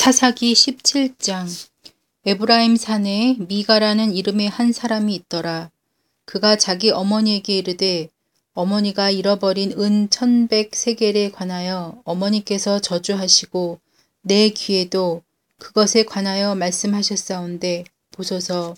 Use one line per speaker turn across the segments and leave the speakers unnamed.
사사기 17장. 에브라임 산에 미가라는 이름의 한 사람이 있더라. 그가 자기 어머니에게 이르되 어머니가 잃어버린 은 1100세겔에 관하여 어머니께서 저주하시고 내 귀에도 그것에 관하여 말씀하셨사온데 보소서,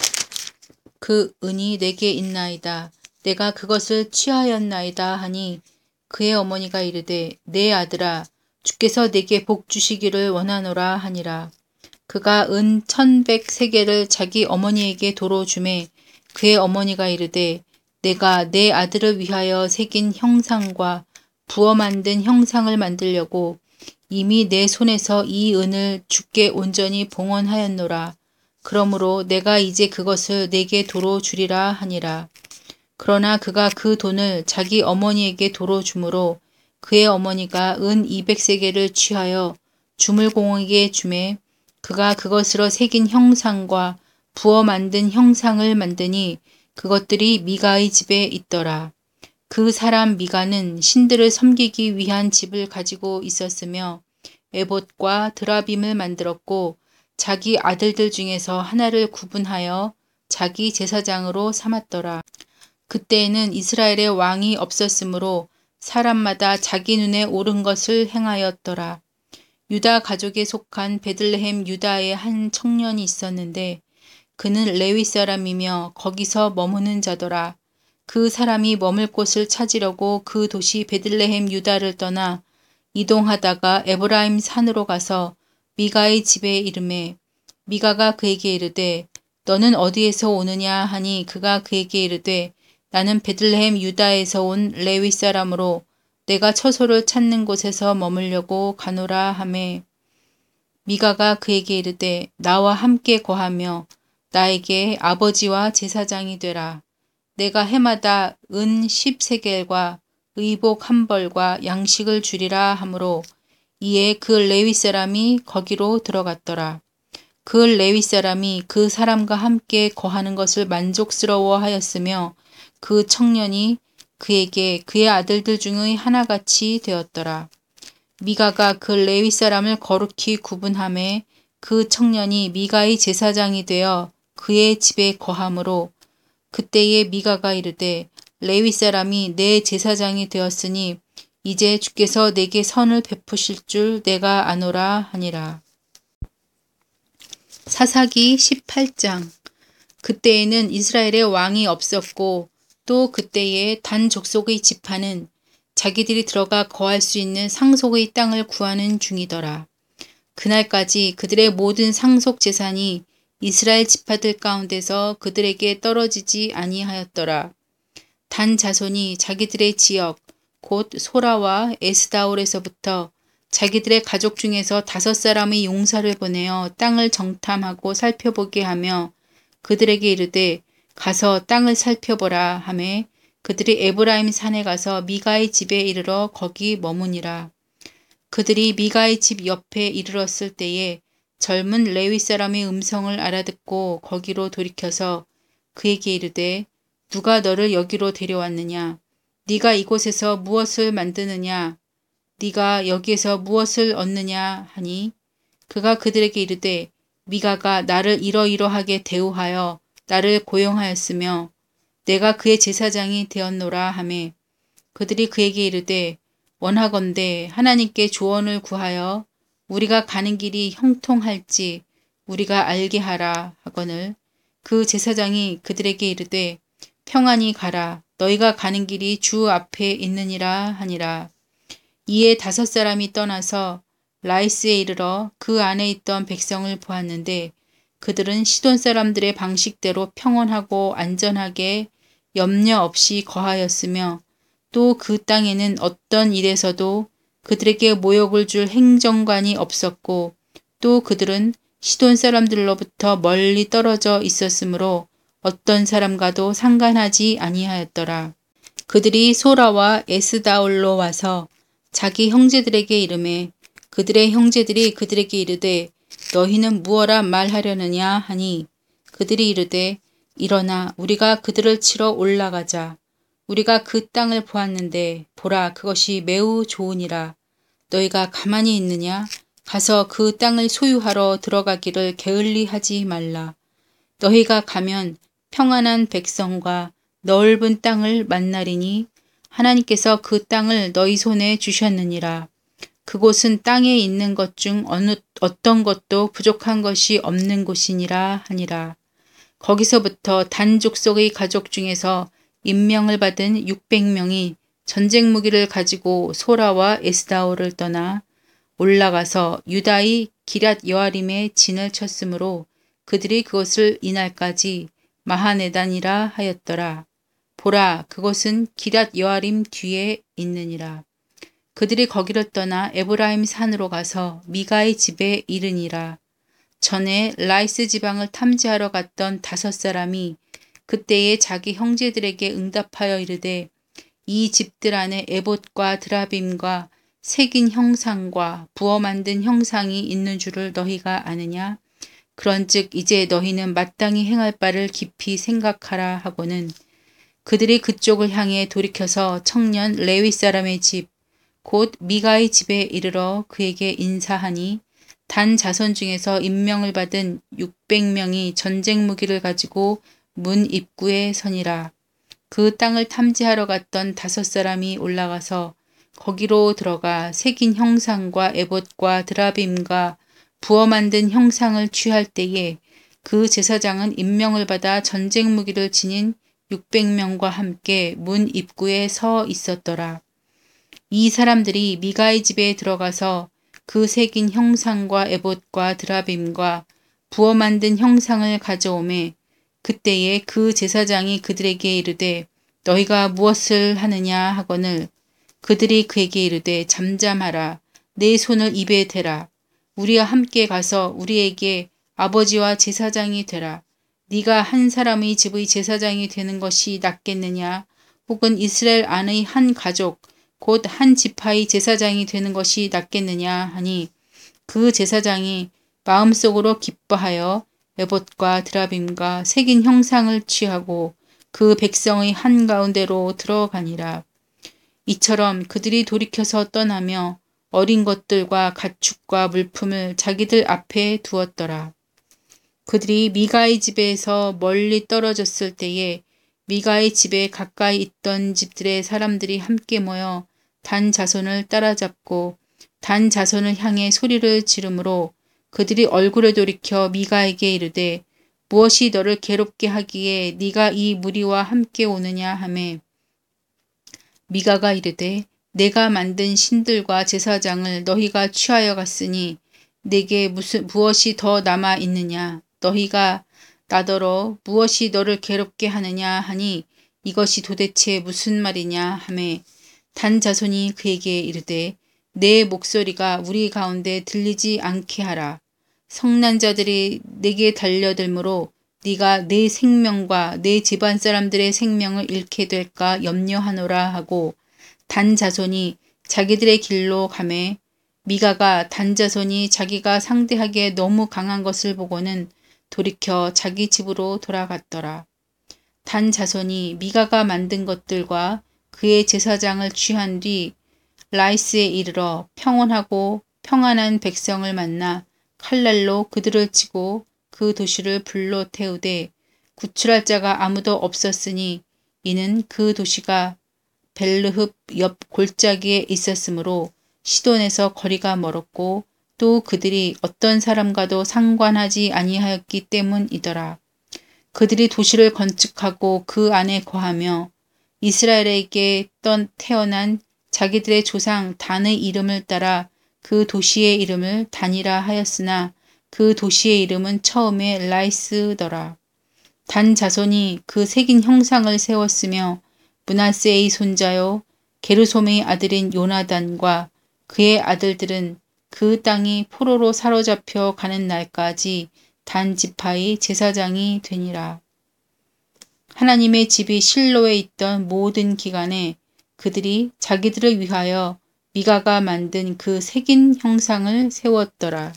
그 은이 내게 있나이다. 내가 그것을 취하였나이다 하니 그의 어머니가 이르되 내 아들아, 주께서 내게 복 주시기를 원하노라 하니라. 그가 은 1100세겔을 자기 어머니에게 도로 주매 그의 어머니가 이르되 내가 내 아들을 위하여 새긴 형상과 부어 만든 형상을 만들려고 이미 내 손에서 이 은을 주께 온전히 봉헌하였노라. 그러므로 내가 이제 그것을 내게 도로 주리라 하니라. 그러나 그가 그 돈을 자기 어머니에게 도로 주므로 그의 어머니가 은 200세겔을 취하여 주물공에게 주매 그가 그것으로 새긴 형상과 부어 만든 형상을 만드니 그것들이 미가의 집에 있더라. 그 사람 미가는 신들을 섬기기 위한 집을 가지고 있었으며 에봇과 드라빔을 만들었고 자기 아들들 중에서 하나를 구분하여 자기 제사장으로 삼았더라. 그때에는 이스라엘의 왕이 없었으므로 사람마다 자기 눈에 옳은 것을 행하였더라. 유다 가족에 속한 베들레헴 유다의 한 청년이 있었는데 그는 레위 사람이며 거기서 머무는 자더라. 그 사람이 머물 곳을 찾으려고 그 도시 베들레헴 유다를 떠나 이동하다가 에브라임 산으로 가서 미가의 집에 이르매 미가가 그에게 이르되 너는 어디에서 오느냐 하니 그가 그에게 이르되 나는 베들레헴 유다에서 온 레위 사람으로 내가 처소를 찾는 곳에서 머물려고 가노라 하매 미가가 그에게 이르되 나와 함께 거하며 나에게 아버지와 제사장이 되라. 내가 해마다 은 10세겔과 의복 한 벌과 양식을 주리라 하므로 이에 그 레위 사람이 거기로 들어갔더라. 그 레위 사람이 그 사람과 함께 거하는 것을 만족스러워하였으며 그 청년이 그에게 그의 아들들 중의 하나같이 되었더라. 미가가 그 레위 사람을 거룩히 구분하매 그 청년이 미가의 제사장이 되어 그의 집에 거하므로 그때에 미가가 이르되 레위 사람이 내 제사장이 되었으니 이제 주께서 내게 선을 베푸실 줄 내가 아노라 하니라. 사사기 18장. 그때에는 이스라엘의 왕이 없었고 또 그때에 단 족속의 지파는 자기들이 들어가 거할 수 있는 상속의 땅을 구하는 중이더라. 그날까지 그들의 모든 상속 재산이 이스라엘 지파들 가운데서 그들에게 떨어지지 아니하였더라. 단 자손이 자기들의 지역 곧 소라와 에스다올에서부터 자기들의 가족 중에서 5사람의 용사를 보내어 땅을 정탐하고 살펴보게 하며 그들에게 이르되 가서 땅을 살펴보라 하매 그들이 에브라임 산에 가서 미가의 집에 이르러 거기 머무니라. 그들이 미가의 집 옆에 이르렀을 때에 젊은 레위 사람의 음성을 알아듣고 거기로 돌이켜서 그에게 이르되 누가 너를 여기로 데려왔느냐? 네가 이곳에서 무엇을 만드느냐? 네가 여기에서 무엇을 얻느냐 하니 그가 그들에게 이르되 미가가 나를 이러이러하게 대우하여 나를 고용하였으며 내가 그의 제사장이 되었노라 하매 그들이 그에게 이르되 원하건대 하나님께 조언을 구하여 우리가 가는 길이 형통할지 우리가 알게 하라 하거늘 그 제사장이 그들에게 이르되 평안히 가라. 너희가 가는 길이 주 앞에 있느니라 하니라. 이에 5사람이 떠나서 라이스에 이르러 그 안에 있던 백성을 보았는데 그들은 시돈 사람들의 방식대로 평온하고 안전하게 염려 없이 거하였으며 또 그 땅에는 어떤 일에서도 그들에게 모욕을 줄 행정관이 없었고 또 그들은 시돈 사람들로부터 멀리 떨어져 있었으므로 어떤 사람과도 상관하지 아니하였더라. 그들이 소라와 에스다올로 와서 자기 형제들에게 이르매 그들의 형제들이 그들에게 이르되 너희는 무엇라 말하려느냐 하니 그들이 이르되 일어나 우리가 그들을 치러 올라가자. 우리가 그 땅을 보았는데 보라 그것이 매우 좋으니라. 너희가 가만히 있느냐? 가서 그 땅을 소유하러 들어가기를 게을리하지 말라. 너희가 가면 평안한 백성과 넓은 땅을 만나리니 하나님께서 그 땅을 너희 손에 주셨느니라. 그곳은 땅에 있는 것 중 어떤 것도 부족한 것이 없는 곳이니라 하니라. 거기서부터 단 족속의 가족 중에서 임명을 받은 600명이 전쟁 무기를 가지고 소라와 에스다올을 떠나 올라가서 유다의 기럇 여아림에 진을 쳤으므로 그들이 그것을 이날까지 마하네단이라 하였더라. 보라, 그것은 기럇 여아림 뒤에 있느니라. 그들이 거기를 떠나 에브라임 산으로 가서 미가의 집에 이르니라. 전에 라이스 지방을 탐지하러 갔던 5사람이 그때에 자기 형제들에게 응답하여 이르되 이 집들 안에 에봇과 드라빔과 새긴 형상과 부어 만든 형상이 있는 줄을 너희가 아느냐? 그런즉 이제 너희는 마땅히 행할 바를 깊이 생각하라 하고는 그들이 그쪽을 향해 돌이켜서 청년 레위 사람의 집 곧 미가의 집에 이르러 그에게 인사하니 단 자손 중에서 임명을 받은 600명이 전쟁 무기를 가지고 문 입구에 서니라. 그 땅을 탐지하러 갔던 5사람이 올라가서 거기로 들어가 새긴 형상과 에봇과 드라빔과 부어 만든 형상을 취할 때에 그 제사장은 임명을 받아 전쟁 무기를 지닌 600명과 함께 문 입구에 서 있었더라. 이 사람들이 미가의 집에 들어가서 그 새긴 형상과 에봇과 드라빔과 부어 만든 형상을 가져오매 그때에 그 제사장이 그들에게 이르되 너희가 무엇을 하느냐 하거늘 그들이 그에게 이르되 잠잠하라. 내 손을 입에 대라. 우리와 함께 가서 우리에게 아버지와 제사장이 되라. 네가 한 사람의 집의 제사장이 되는 것이 낫겠느냐? 혹은 이스라엘 안의 한 가족 곧 한 지파의 제사장이 되는 것이 낫겠느냐 하니 그 제사장이 마음속으로 기뻐하여 에봇과 드라빔과 새긴 형상을 취하고 그 백성의 한가운데로 들어가니라. 이처럼 그들이 돌이켜서 떠나며 어린 것들과 가축과 물품을 자기들 앞에 두었더라. 그들이 미가의 집에서 멀리 떨어졌을 때에 미가의 집에 가까이 있던 집들의 사람들이 함께 모여 단 자손을 따라잡고 단 자손을 향해 소리를 지르므로 그들이 얼굴을 돌이켜 미가에게 이르되 무엇이 너를 괴롭게 하기에 네가 이 무리와 함께 오느냐 하매 미가가 이르되 내가 만든 신들과 제사장을 너희가 취하여 갔으니 내게 무엇이 더 남아 있느냐? 너희가 나더러 무엇이 너를 괴롭게 하느냐 하니 이것이 도대체 무슨 말이냐 하매 단 자손이 그에게 이르되 내 목소리가 우리 가운데 들리지 않게 하라. 성난자들이 내게 달려들므로 네가 내 생명과 내 집안 사람들의 생명을 잃게 될까 염려하노라 하고 단 자손이 자기들의 길로 가매 미가가 단 자손이 자기가 상대하기에 너무 강한 것을 보고는 돌이켜 자기 집으로 돌아갔더라. 단 자손이 미가가 만든 것들과 그의 제사장을 취한 뒤 라이스에 이르러 평온하고 평안한 백성을 만나 칼날로 그들을 치고 그 도시를 불로 태우되 구출할 자가 아무도 없었으니 이는 그 도시가 벨르흡 옆 골짜기에 있었으므로 시돈에서 거리가 멀었고 또 그들이 어떤 사람과도 상관하지 아니하였기 때문이더라. 그들이 도시를 건축하고 그 안에 거하며 이스라엘에게 태어난 자기들의 조상 단의 이름을 따라 그 도시의 이름을 단이라 하였으나 그 도시의 이름은 처음에 라이스더라. 단 자손이 그 새긴 형상을 세웠으며 므낫세의 손자요 게르솜의 아들인 요나단과 그의 아들들은 그 땅이 포로로 사로잡혀 가는 날까지 단 지파의 제사장이 되니라. 하나님의 집이 실로에 있던 모든 기간에 그들이 자기들을 위하여 미가가 만든 그 새긴 형상을 세웠더라.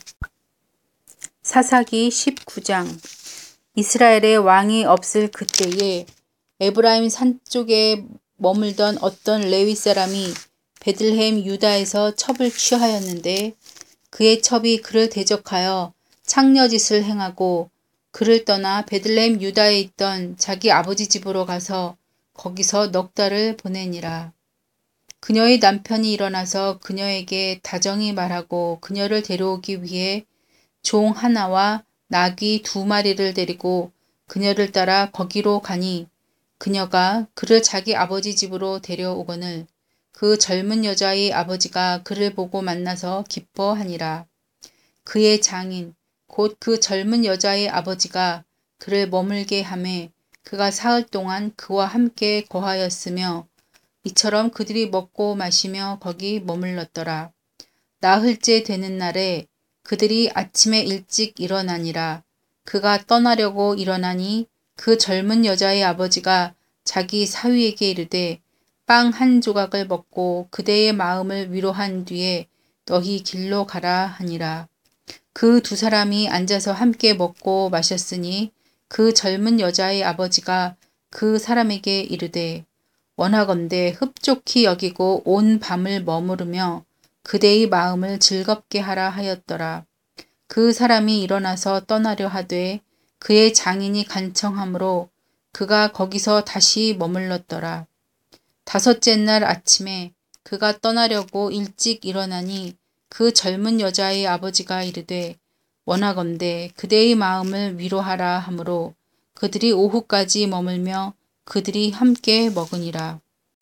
사사기 19장. 이스라엘의 왕이 없을 그때에 에브라임 산 쪽에 머물던 어떤 레위 사람이 베들레헴 유다에서 첩을 취하였는데 그의 첩이 그를 대적하여 창녀짓을 행하고 그를 떠나 베들레헴 유다에 있던 자기 아버지 집으로 가서 거기서 넉 달을 보내니라. 그녀의 남편이 일어나서 그녀에게 다정히 말하고 그녀를 데려오기 위해 종 하나와 나귀 2마리를 데리고 그녀를 따라 거기로 가니 그녀가 그를 자기 아버지 집으로 데려오거늘 그 젊은 여자의 아버지가 그를 보고 만나서 기뻐하니라. 그의 장인 곧 그 젊은 여자의 아버지가 그를 머물게 하매 그가 사흘 동안 그와 함께 거하였으며 이처럼 그들이 먹고 마시며 거기 머물렀더라. 나흘째 되는 날에 그들이 아침에 일찍 일어나니라. 그가 떠나려고 일어나니 그 젊은 여자의 아버지가 자기 사위에게 이르되 빵 1조각을 먹고 그대의 마음을 위로한 뒤에 너희 길로 가라 하니라. 그 2사람이 앉아서 함께 먹고 마셨으니 그 젊은 여자의 아버지가 그 사람에게 이르되 원하건대 흡족히 여기고 온 밤을 머무르며 그대의 마음을 즐겁게 하라 하였더라. 그 사람이 일어나서 떠나려 하되 그의 장인이 간청하므로 그가 거기서 다시 머물렀더라. 5째 날 아침에 그가 떠나려고 일찍 일어나니 그 젊은 여자의 아버지가 이르되 원하건대 그대의 마음을 위로하라 하므로 그들이 오후까지 머물며 그들이 함께 먹으니라.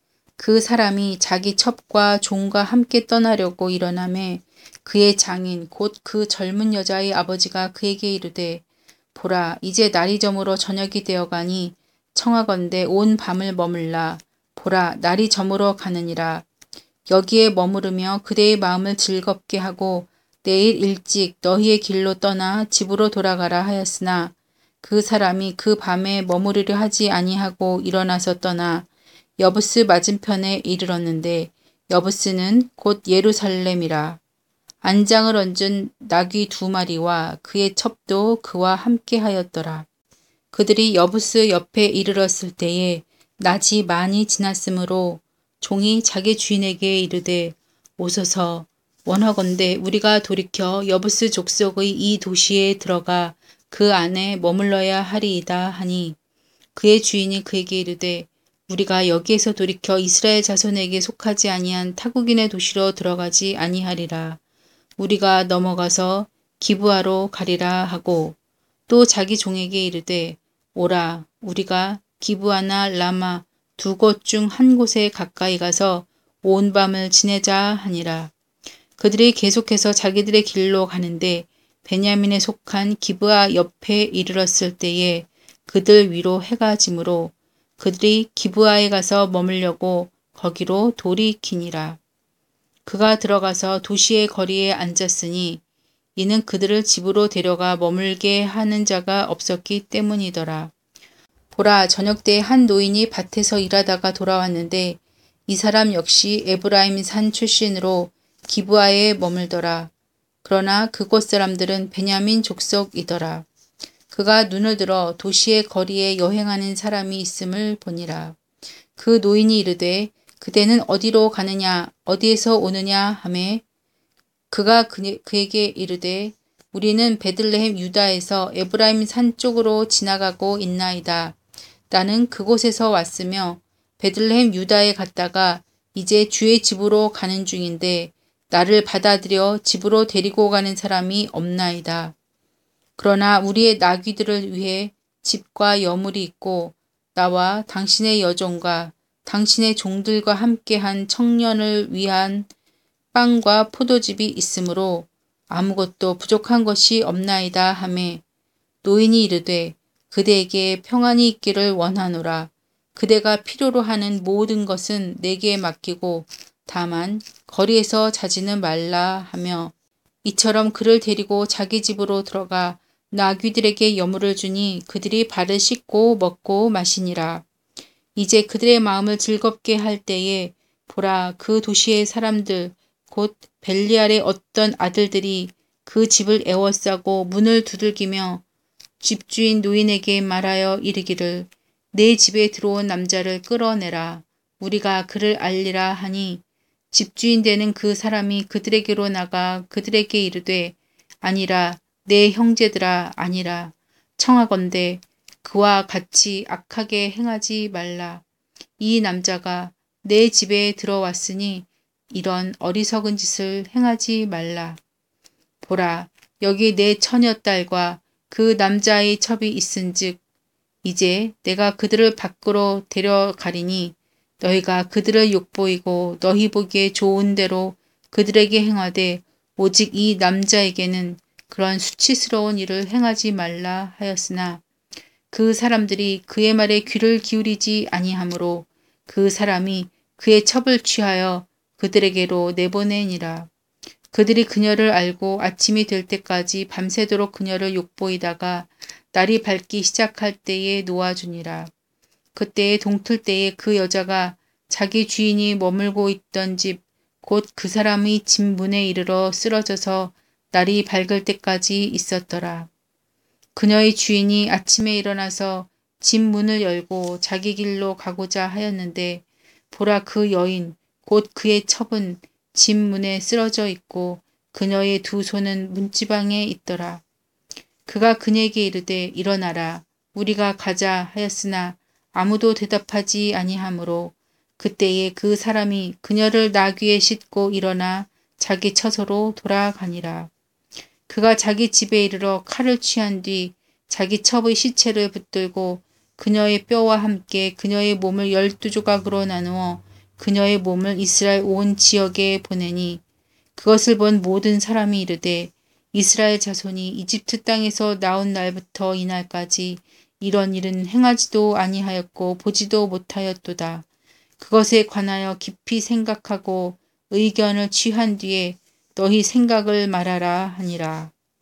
그 사람이 자기 첩과 종과 함께 떠나려고 일어나매 그의 장인 곧 그 젊은 여자의 아버지가 그에게 이르되 보라 이제 날이 저물어 저녁이 되어가니 청하건대 온 밤을 머물라. 보라 날이 저물어 가느니라. 여기에 머무르며 그대의 마음을 즐겁게 하고 내일 일찍 너희의 길로 떠나 집으로 돌아가라 하였으나 그 사람이 그 밤에 머무르려 하지 아니하고 일어나서 떠나 여부스 맞은편에 이르렀는데 여부스는 곧 예루살렘이라. 안장을 얹은 나귀 2마리와 그의 첩도 그와 함께 하였더라. 그들이 여부스 옆에 이르렀을 때에 낮이 많이 지났으므로 종이 자기 주인에게 이르되 오소서 원하건대 우리가 돌이켜 여부스 족속의 이 도시에 들어가 그 안에 머물러야 하리이다 하니 그의 주인이 그에게 이르되 우리가 여기에서 돌이켜 이스라엘 자손에게 속하지 아니한 타국인의 도시로 들어가지 아니하리라. 우리가 넘어가서 기브아로 가리라 하고 또 자기 종에게 이르되 오라 우리가 기브아나 라마 2곳 중 한 곳에 가까이 가서 온 밤을 지내자 하니라. 그들이 계속해서 자기들의 길로 가는데 베냐민에 속한 기브아 옆에 이르렀을 때에 그들 위로 해가 지므로 그들이 기브아에 가서 머물려고 거기로 돌이키니라. 그가 들어가서 도시의 거리에 앉았으니 이는 그들을 집으로 데려가 머물게 하는 자가 없었기 때문이더라. 보라 저녁 때에 한 노인이 밭에서 일하다가 돌아왔는데 이 사람 역시 에브라임 산 출신으로 기브아에 머물더라. 그러나 그곳 사람들은 베냐민 족속이더라. 그가 눈을 들어 도시의 거리에 여행하는 사람이 있음을 보니라. 그 노인이 이르되 그대는 어디로 가느냐 어디에서 오느냐 하매 그가 그에게 이르되 우리는 베들레헴 유다에서 에브라임 산 쪽으로 지나가고 있나이다. 나는 그곳에서 왔으며 베들레헴 유다에 갔다가 이제 주의 집으로 가는 중인데 나를 받아들여 집으로 데리고 가는 사람이 없나이다. 그러나 우리의 나귀들을 위해 집과 여물이 있고 나와 당신의 여종과 당신의 종들과 함께한 청년을 위한 빵과 포도즙이 있으므로 아무것도 부족한 것이 없나이다 하매 노인이 이르되 그대에게 평안이 있기를 원하노라. 그대가 필요로 하는 모든 것은 내게 맡기고 다만 거리에서 자지는 말라 하며 이처럼 그를 데리고 자기 집으로 들어가 나귀들에게 여물을 주니 그들이 발을 씻고 먹고 마시니라. 이제 그들의 마음을 즐겁게 할 때에 보라 그 도시의 사람들 곧 벨리알의 어떤 아들들이 그 집을 에워싸고 문을 두들기며 집주인 노인에게 말하여 이르기를 내 집에 들어온 남자를 끌어내라. 우리가 그를 알리라 하니 집주인 되는 그 사람이 그들에게로 나가 그들에게 이르되 아니라 내 형제들아 아니라 청하건대 그와 같이 악하게 행하지 말라. 이 남자가 내 집에 들어왔으니 이런 어리석은 짓을 행하지 말라. 보라, 여기 내 처녀딸과 그 남자의 첩이 있은즉 이제 내가 그들을 밖으로 데려가리니 너희가 그들을 욕보이고 너희 보기에 좋은 대로 그들에게 행하되 오직 이 남자에게는 그런 수치스러운 일을 행하지 말라 하였으나 그 사람들이 그의 말에 귀를 기울이지 아니하므로 그 사람이 그의 첩을 취하여 그들에게로 내보내니라. 그들이 그녀를 알고 아침이 될 때까지 밤새도록 그녀를 욕보이다가 날이 밝기 시작할 때에 놓아주니라. 그때에 동틀 때에 그 여자가 자기 주인이 머물고 있던 집 곧 그 사람의 집 문에 이르러 쓰러져서 날이 밝을 때까지 있었더라. 그녀의 주인이 아침에 일어나서 집 문을 열고 자기 길로 가고자 하였는데 보라 그 여인 곧 그의 첩은 집 문에 쓰러져 있고 그녀의 두 손은 문지방에 있더라. 그가 그녀에게 이르되 일어나라 우리가 가자 하였으나 아무도 대답하지 아니하므로 그때에 그 사람이 그녀를 나귀에 싣고 일어나 자기 처소로 돌아가니라. 그가 자기 집에 이르러 칼을 취한 뒤 자기 첩의 시체를 붙들고 그녀의 뼈와 함께 그녀의 몸을 12조각으로 나누어 그녀의 몸을 이스라엘 온 지역에 보내니 그것을 본 모든 사람이 이르되 이스라엘 자손이 이집트 땅에서 나온 날부터 이날까지 이런 일은 행하지도 아니하였고 보지도 못하였도다. 그것에 관하여 깊이 생각하고 의견을 취한 뒤에 너희 생각을 말하라 하니라.